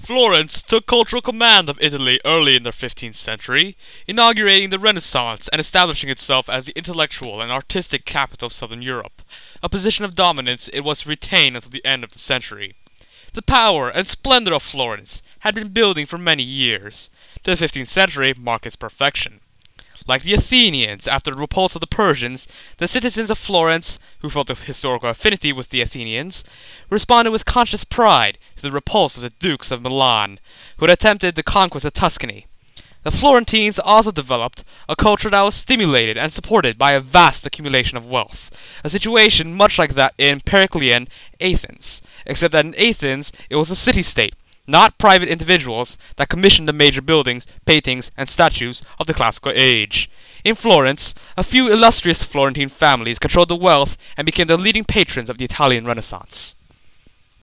Florence took cultural command of Italy early in the 15th century, inaugurating the Renaissance and establishing itself as the intellectual and artistic capital of southern Europe, a position of dominance it was to retain until the end of the century. The power and splendor of Florence had been building for many years. The 15th century marked its perfection. Like the Athenians after the repulse of the Persians, the citizens of Florence, who felt a historical affinity with the Athenians, responded with conscious pride to the repulse of the Dukes of Milan, who had attempted the conquest of Tuscany. The Florentines also developed a culture that was stimulated and supported by a vast accumulation of wealth, a situation much like that in Periclean Athens, except that in Athens it was a city-state, not private individuals, that commissioned the major buildings, paintings, and statues of the classical age. In Florence, a few illustrious Florentine families controlled the wealth and became the leading patrons of the Italian Renaissance.